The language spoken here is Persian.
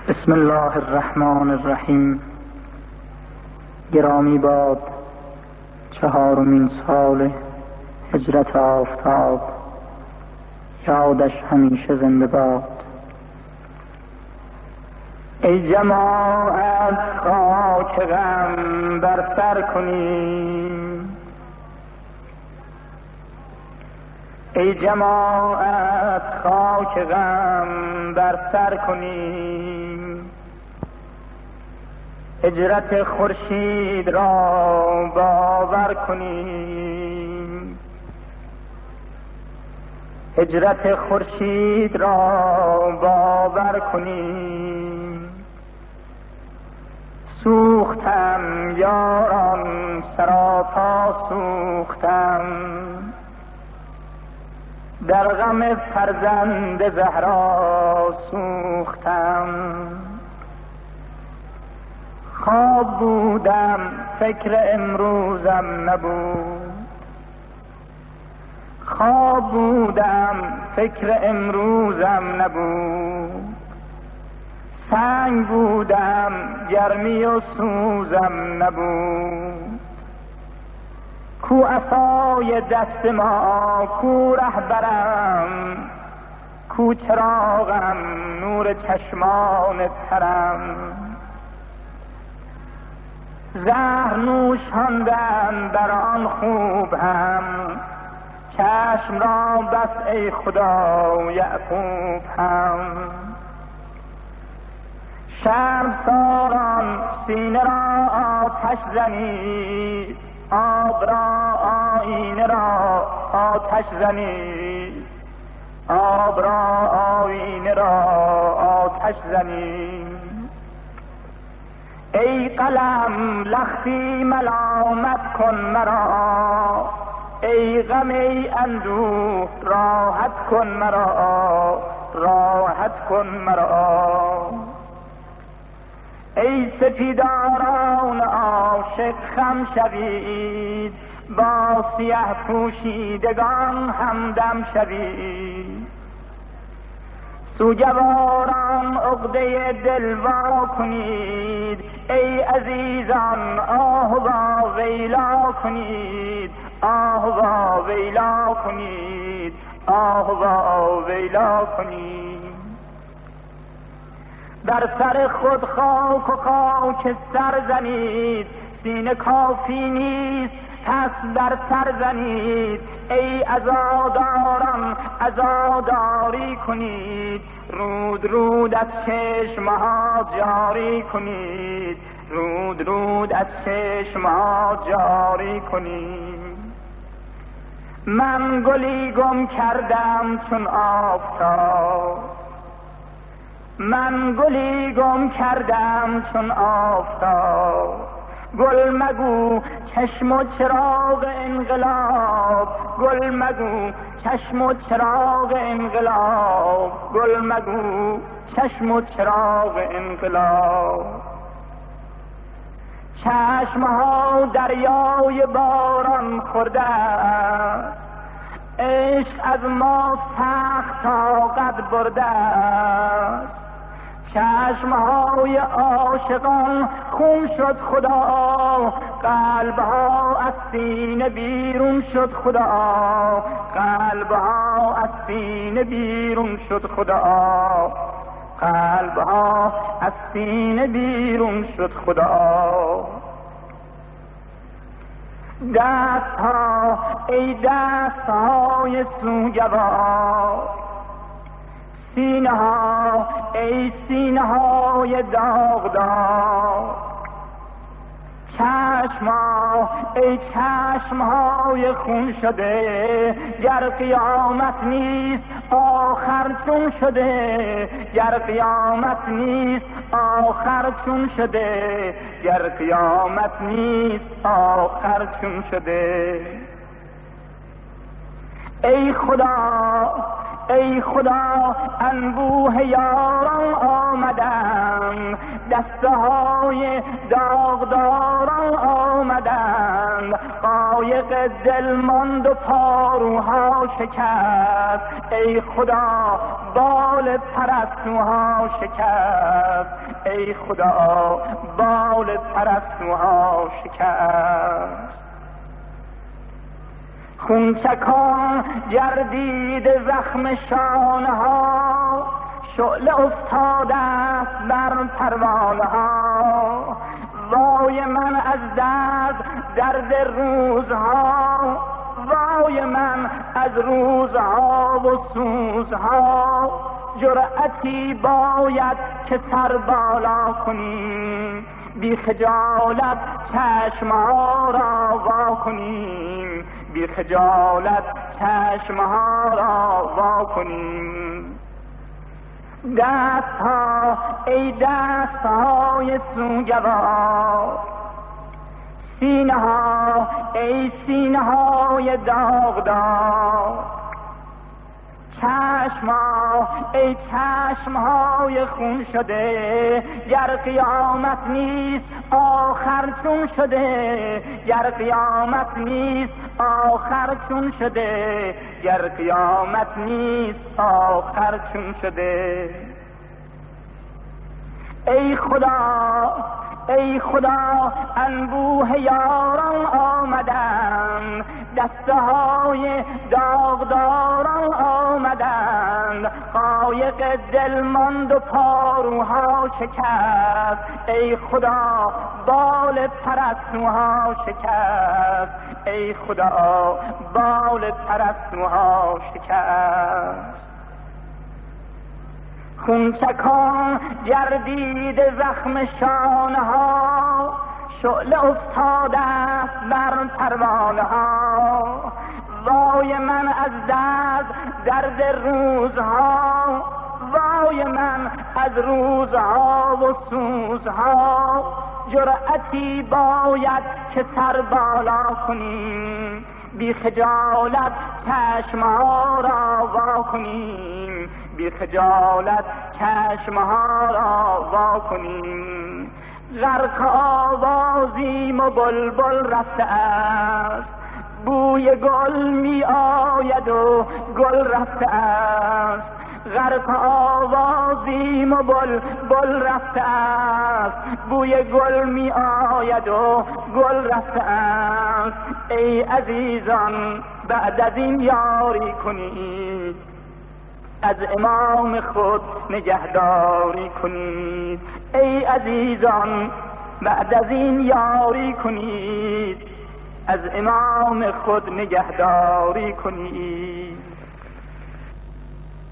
بسم الله الرحمن الرحیم. گرامی باد 4مین سال هجرت آفتاب، یادش همیشه زنده باد. ای جماعت خاک غم بر سر کنیم، ای جماعت خاک غم بر سر کنیم. هجرت خورشید را باور کنیم، هجرت خورشید را باور کنیم. سوختم یاران سراپا سوختم، در غم فرزند زهرا سوختم. خواب بودم فکر امروزم نبود، خواب بودم فکر امروزم نبود. سنگ بودم گرمی و سوزم نبود. کو عصای دست ما، کو رهبرم، کو چراغم، نور چشمان ترم. زهر نوشاندم بر آن خوب هم، چشم را بس ای خدا یعقوب هم. شرمساران سینه را آتش زنید، آب را آینه را آتش زنید، آب را آینه را آتش زنید. ای قلم لختی ملامت کن مرا، ای غم ای اندوه راحت کن مرا، راحت کن مرا. ای سپیداران عاشق خم شوید، با سیه پوشیدگان همدم شوید. سوگواران عقده دل وا کنید، ای عزیزان آه و ویلا کنید، آه و ویلا کنید، آه و ویلا کنید. در سر خود خاک و خاک سر زنید، سینه کافی نیست پس بر سر زنید. ای عزاداران عزاداری کنید، رود رود از چشمها جاری کنید، رود رود از چشمها جاری کنید. من گلی گم کردم چون آفتاب، من گلی گم کردم چون آفتاب. گل مگو چشم و چراغ انقلاب، گل مگو چشم و چراغ انقلاب، گل مگو چشم و چراغ انقلاب. چشمها دریای باران خورده است، عشق از ما سخت طاقت برده است. چشمهای عاشقان خون شد خدا، قلبها از سینه بیرون شد خدا، قلبها از سینه بیرون شد خدا، قلبها از سینه بیرون شد خدا. دست ها ای دست های سوگوار، سینه ها ای سینه های داغدار. چشم ها ای چشم های خون شده، گر قیامت نیست آخر چون شده، گر قیامت نیست آخر چون شده، گر قیامت نیست آخر چون شده. ای خدا ای خدا انبوه یاران آمدند، دسته های داغداران آمدند. قایق دل ماند و پاروها شکست، ای خدا بال پرستوها شکست، ای خدا بال پرستوها شکست. خونچکان گردید زخم شانها، شعله افتاده است بر پروانه ها. وای من از درد روزها، وای من از روزها و سوزها. جرأتی باید که سر بالا کنیم، بی خجالت چشمها را وا کنیم، بی خجالت چشمها را وا کنیم. دستها ای دستهای سوگوار، سینه ها ای سینه های داغدار. چشمها ای چشمهای خون شده، گر قیامت نیست آخر چون شده، گر قیامت نیست آخر چون شده، گر قیامت نیست آخر چون شده. ای خدا ای خدا انبوه یاران آمدند، دسته های داغداران آمدند. قایق دل ماند و پاروها شکست، ای خدا بال پرستوها شکست، ای خدا بال پرستوها شکست. خونچکان گردید زخم شانها، شعله افتاده است بر پروانه ها. وای من از درد روزها، وای من از روزها و سوزها. جرأتی باید که سر بالا کنیم، بی خجالت چشمها را وا کنیم، بی خجالت چشمها را وا کنیم. غرق آوازیم و بلبل رفته است، بوی گل می آید و گل رفته است. غرق آوازیم و بلبل رفته است، بوی گل می آید و گل رفته است. ای عزیزان بعد از این یاری کنید، از امام خود نگهداری کنید. ای عزیزان بعد از این یاری کنید، از امام خود نگهداری کنید.